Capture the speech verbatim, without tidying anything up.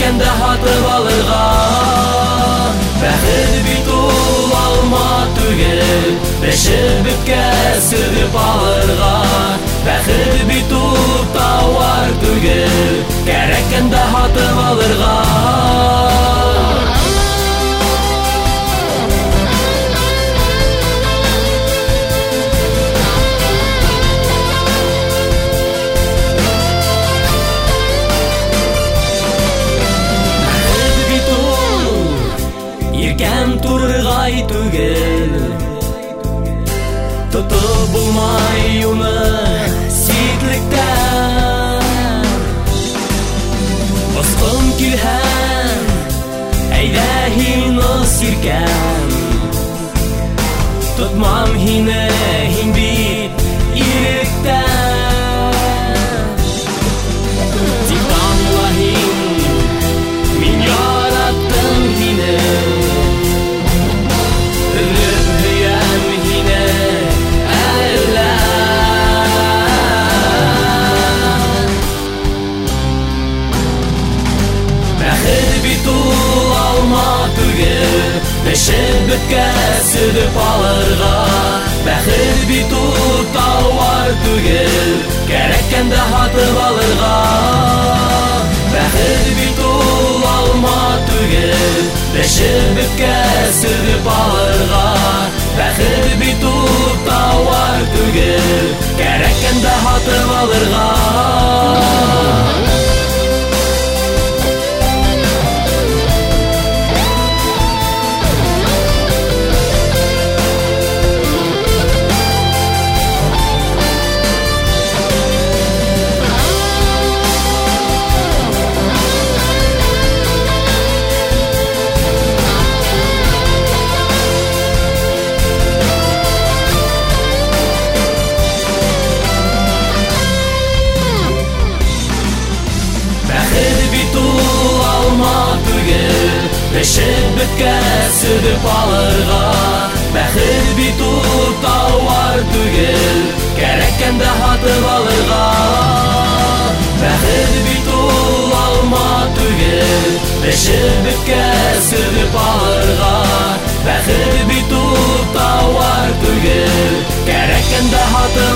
кәрәккәндә һатып алырга. Бәхет бит ул алма түгел, бешеп беткән сөреп алырга. Бәхет бит ул тауар түгел, кәрәккәндә һатып алырга. Иркәм турыргай түгел, тотып булмай уны ситлектән. Баскым килһәм, әйдә һине сиркәм, тотмам һине, һин бит иректән. Тик аңла һин, мин яраттым һине, бешеп беткән сөреп алырга. Бәхет бит ул тауар түгел, кәрәккәндә һатып алырга. Бәхет бит ул алма түгел, бешеп беткән сөреп алырга. Бәхет бит ул тауар түгел, кәрәккәндә һатып алырга. Бешеп беткән сөреп алырга. Бәхет бит ул тауар түгел, кәрәккәндә һатып алырга. Бәхет бит ул алма түгел, бешеп беткән сөреп алырга. Бәхет бит ул тауар түгел, кәрәккәндә һатып